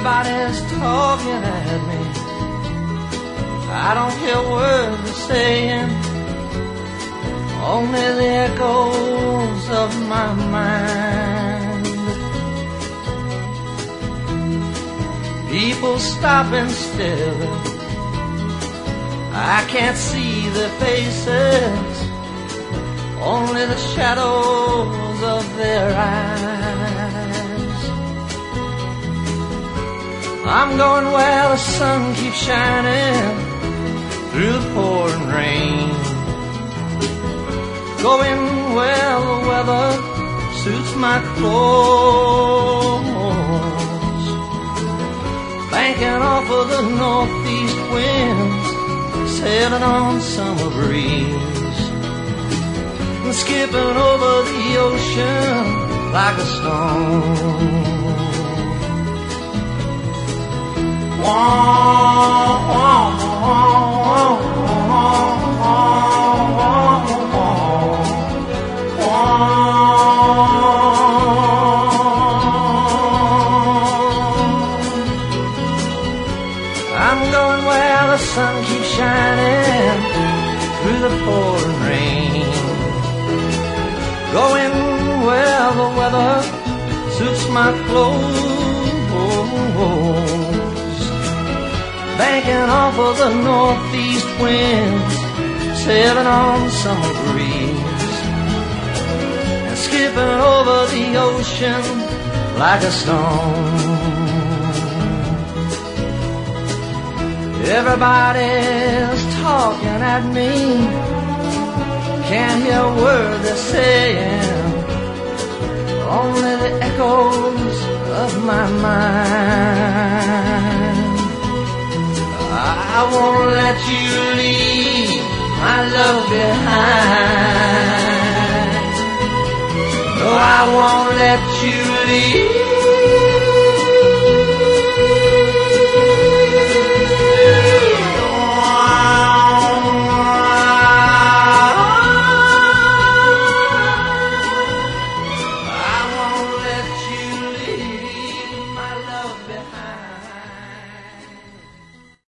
Everybody's talking at me. I don't hear words they're saying, only the echoes of my mind. People stopping still, I can't see their faces, only the shadows of their eyes. I'm going where the sun keeps shining through the pouring rain, going where the weather suits my clothes, banking off of the northeast winds, sailing on summer breeze, and skipping over the ocean like a stone. I'm going where the sun keeps shining through the pouring rain, going where the weather suits my clothes, banking off of the northeast winds, sailing on the summer breeze, and skipping over the ocean like a stone. Everybody's talking at me, can't hear a word they're saying, only the echoes of my mind. I won't let you leave my love behind. No, I won't let you leave